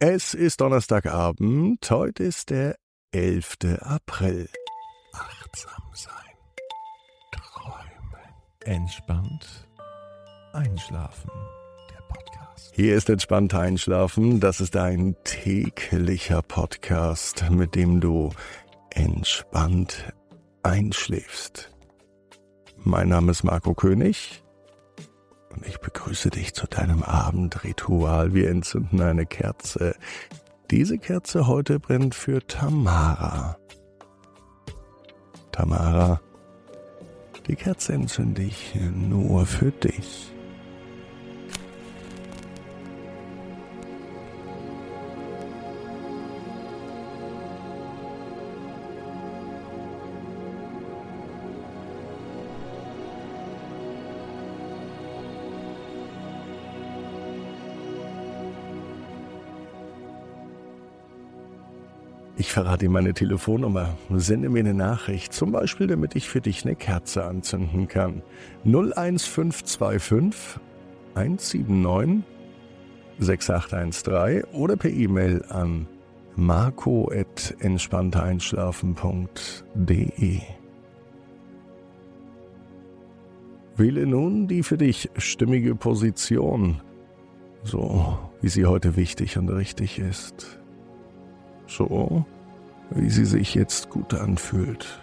Es ist Donnerstagabend, heute ist der 11. April. Achtsam sein, träumen, entspannt einschlafen. Der Podcast. Hier ist Entspannt einschlafen, das ist ein täglicher Podcast, mit dem du entspannt einschläfst. Mein Name ist Marco König. Und ich begrüße dich zu deinem Abendritual. Wir entzünden eine Kerze. Diese Kerze heute brennt für Tamara. Tamara, die Kerze entzünde ich nur für dich. Ich verrate dir meine Telefonnummer. Sende mir eine Nachricht, zum Beispiel, damit ich für dich eine Kerze anzünden kann. 01525 179 6813 oder per E-Mail an marco@entspannteinschlafen.de. Wähle nun die für dich stimmige Position, so wie sie heute wichtig und richtig ist. So, wie sie sich jetzt gut anfühlt.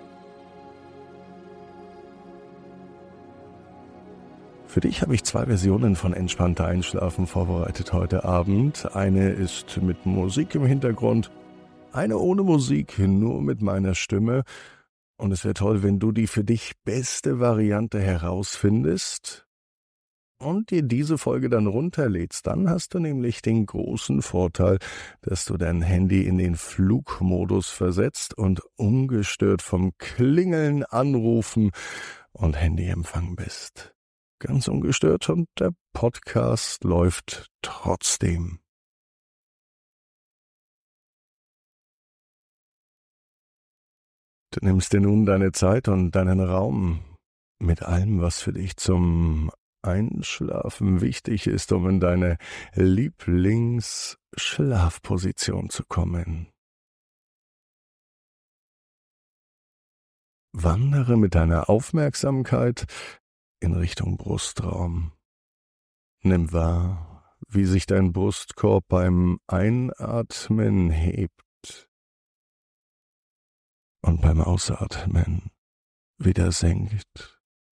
Für dich habe ich 2 Versionen von Entspannter Einschlafen vorbereitet heute Abend. Eine ist mit Musik im Hintergrund, eine ohne Musik, nur mit meiner Stimme. Und es wäre toll, wenn du die für dich beste Variante herausfindest und dir diese Folge dann runterlädst. Dann hast du nämlich den großen Vorteil, dass du dein Handy in den Flugmodus versetzt und ungestört vom Klingeln, Anrufen und Handyempfang bist. Ganz ungestört, und der Podcast läuft trotzdem. Du nimmst dir nun deine Zeit und deinen Raum mit allem, was für dich zum Einschlafen wichtig ist, um in deine Lieblingsschlafposition zu kommen. Wandere mit deiner Aufmerksamkeit in Richtung Brustraum. Nimm wahr, wie sich dein Brustkorb beim Einatmen hebt und beim Ausatmen wieder senkt.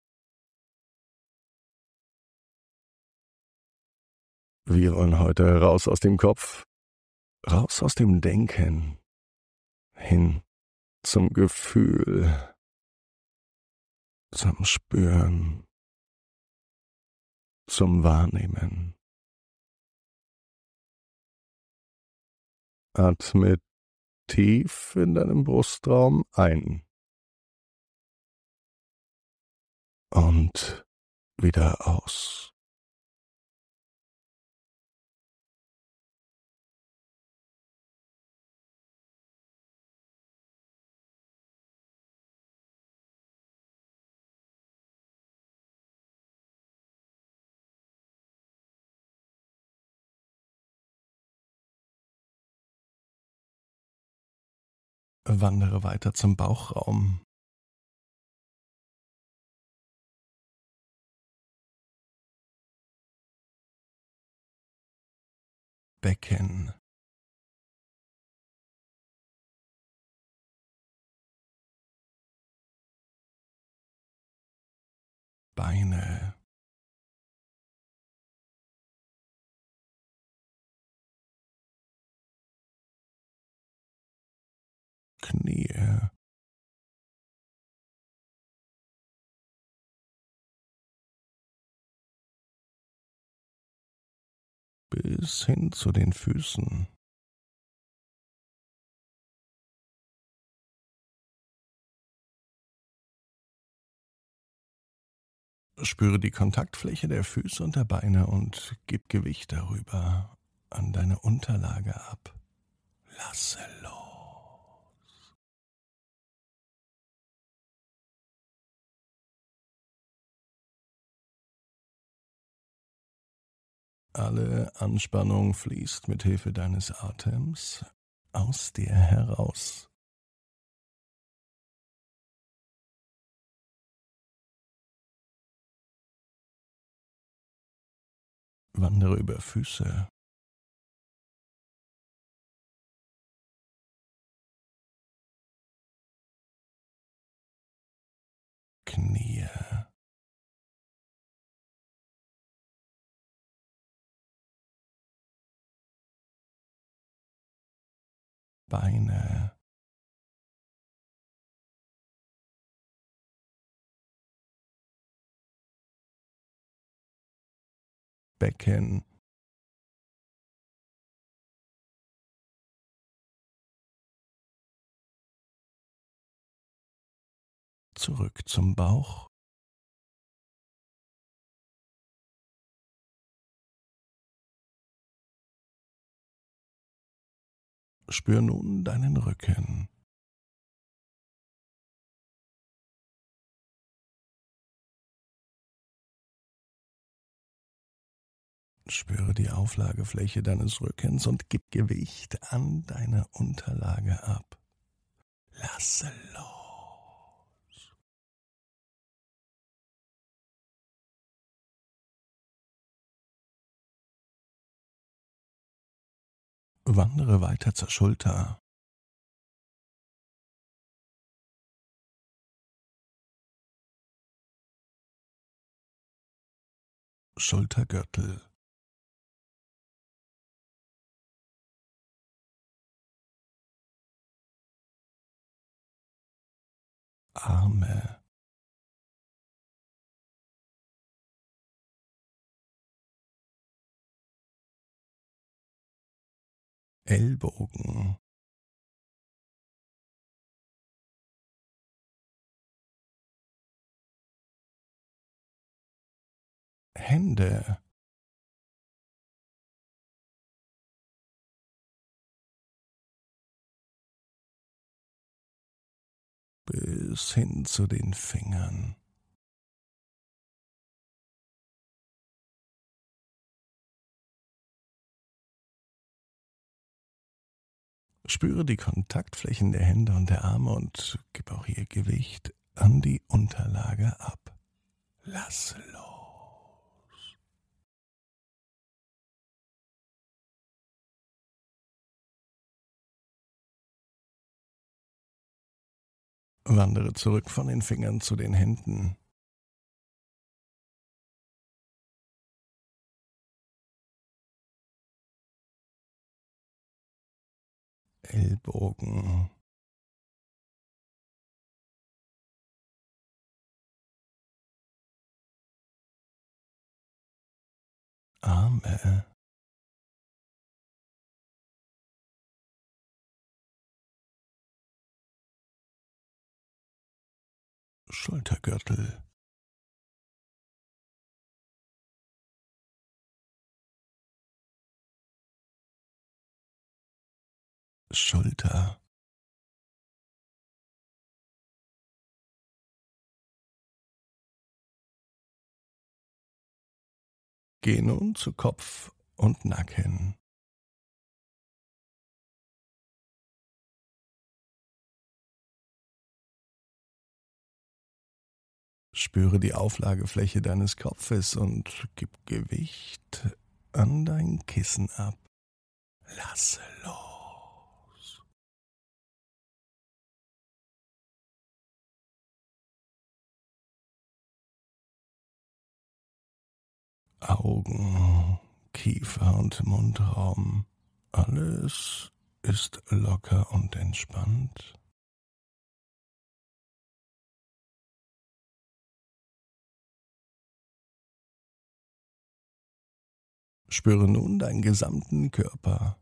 Wir wollen heute raus aus dem Kopf, raus aus dem Denken, hin zum Gefühl, zum Spüren, zum Wahrnehmen. Atme tief in deinem Brustraum ein und wieder aus. Wandere weiter zum Bauchraum. Becken. Beine. Knie. Bis hin zu den Füßen. Spüre die Kontaktfläche der Füße und der Beine und gib Gewicht darüber an deine Unterlage ab. Lasse los. Alle Anspannung fließt mit Hilfe deines Atems aus dir heraus. Wandere über Füße, Knie, Beine, Becken, zurück zum Bauch. Spür nun deinen Rücken. Spüre die Auflagefläche deines Rückens und gib Gewicht an deine Unterlage ab. Lasse los. Wandere weiter zur Schulter, Schultergürtel, Arme, Ellbogen, Hände, bis hin zu den Fingern. Spüre die Kontaktflächen der Hände und der Arme und gib auch ihr Gewicht an die Unterlage ab. Lass los. Wandere zurück von den Fingern zu den Händen, Ellbogen, Arme, Schultergürtel, Schulter, geh nun zu Kopf und Nacken. Spüre die Auflagefläche deines Kopfes und gib Gewicht an dein Kissen ab. Lasse los. Augen, Kiefer und Mundraum. Alles ist locker und entspannt. Spüre nun deinen gesamten Körper.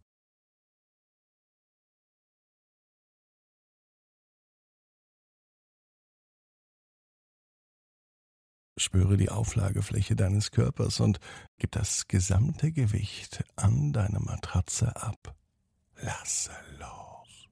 Spüre die Auflagefläche deines Körpers und gib das gesamte Gewicht an deine Matratze ab. Lasse los.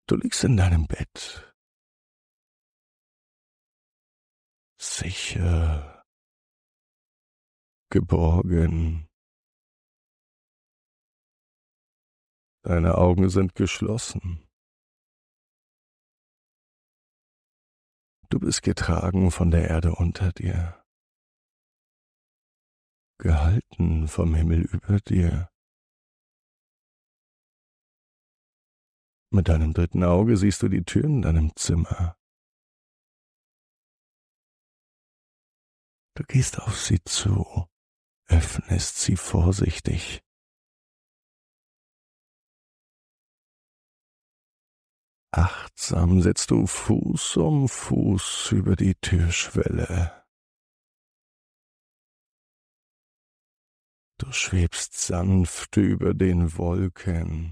Du liegst in deinem Bett, sicher, geborgen. Deine Augen sind geschlossen. Du bist getragen von der Erde unter dir, gehalten vom Himmel über dir. Mit deinem dritten Auge siehst du die Tür in deinem Zimmer. Du gehst auf sie zu, öffnest sie vorsichtig. Achtsam setzt du Fuß um Fuß über die Türschwelle. Du schwebst sanft über den Wolken,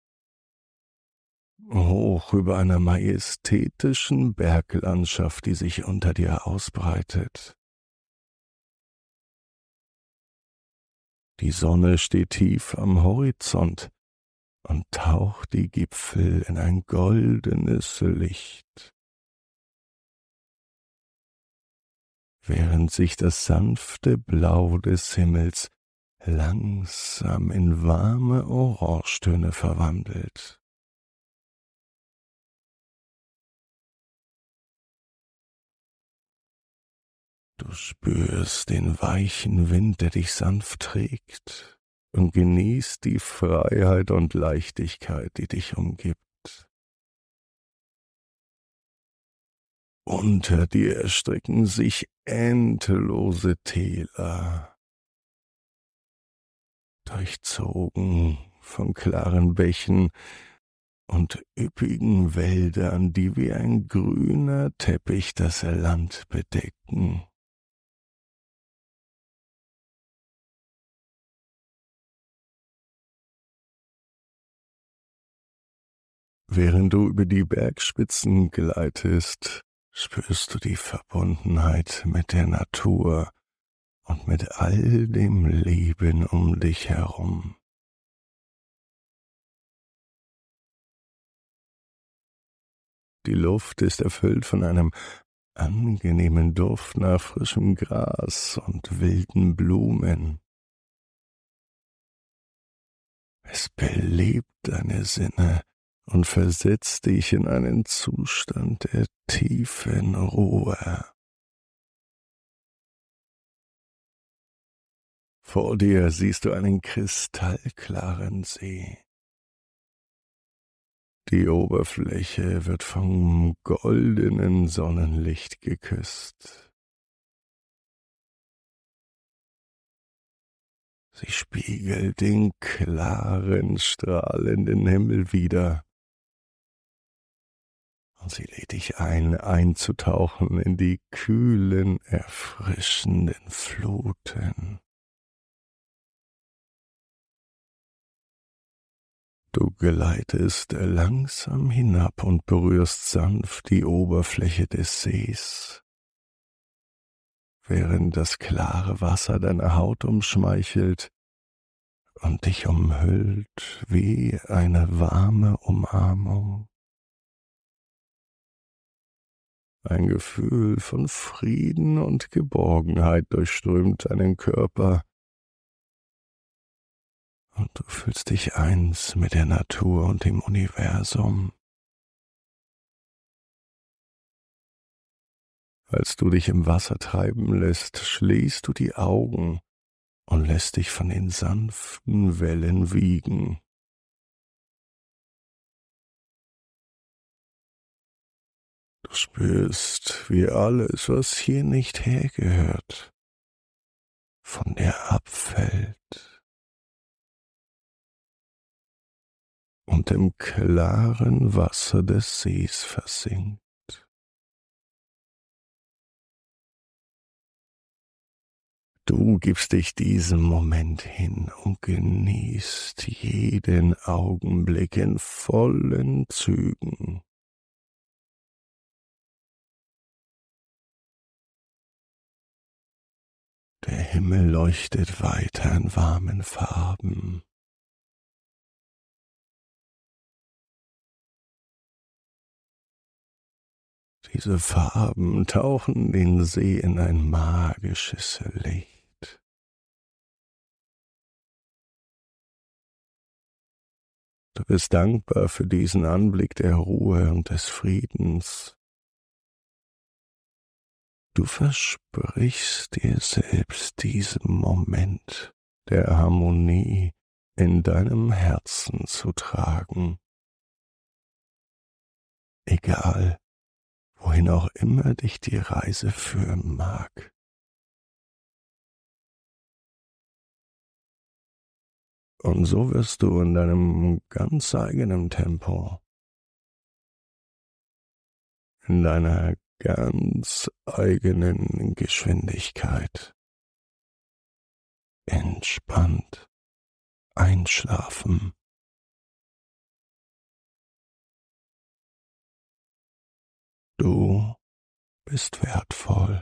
hoch über einer majestätischen Berglandschaft, die sich unter dir ausbreitet. Die Sonne steht tief am Horizont und taucht die Gipfel in ein goldenes Licht. Während sich das sanfte Blau des Himmels langsam in warme Orangetöne verwandelt. Du spürst den weichen Wind, der dich sanft trägt, und genießt die Freiheit und Leichtigkeit, die dich umgibt. Unter dir erstrecken sich endlose Täler, durchzogen von klaren Bächen und üppigen Wäldern, die wie ein grüner Teppich das Land bedecken. Während du über die Bergspitzen gleitest, spürst du die Verbundenheit mit der Natur und mit all dem Leben um dich herum. Die Luft ist erfüllt von einem angenehmen Duft nach frischem Gras und wilden Blumen. Es belebt deine Sinne und versetzt dich in einen Zustand der tiefen Ruhe. Vor dir siehst du einen kristallklaren See. Die Oberfläche wird vom goldenen Sonnenlicht geküsst. Sie spiegelt den klaren, strahlenden Himmel wider. Und sie lädt dich ein, einzutauchen in die kühlen, erfrischenden Fluten. Du gleitest langsam hinab und berührst sanft die Oberfläche des Sees, während das klare Wasser deine Haut umschmeichelt und dich umhüllt wie eine warme Umarmung. Ein Gefühl von Frieden und Geborgenheit durchströmt deinen Körper, und du fühlst dich eins mit der Natur und dem Universum. Als du dich im Wasser treiben lässt, schließt du die Augen und lässt dich von den sanften Wellen wiegen. Du spürst, wie alles, was hier nicht hergehört, von dir abfällt und im klaren Wasser des Sees versinkt. Du gibst dich diesem Moment hin und genießt jeden Augenblick in vollen Zügen. Der Himmel leuchtet weiter in warmen Farben. Diese Farben tauchen den See in ein magisches Licht. Du bist dankbar für diesen Anblick der Ruhe und des Friedens. Du versprichst dir selbst diesen Moment der Harmonie in deinem Herzen zu tragen. Egal, wohin auch immer dich die Reise führen mag. Und so wirst du in deinem ganz eigenen Tempo, in deiner ganz eigenen Geschwindigkeit entspannt einschlafen. Du bist wertvoll.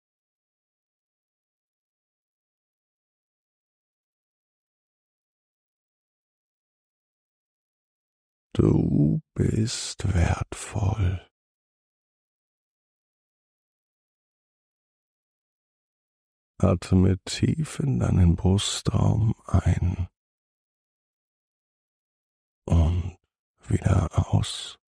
Du bist wertvoll. Atme tief in deinen Brustraum ein und wieder aus.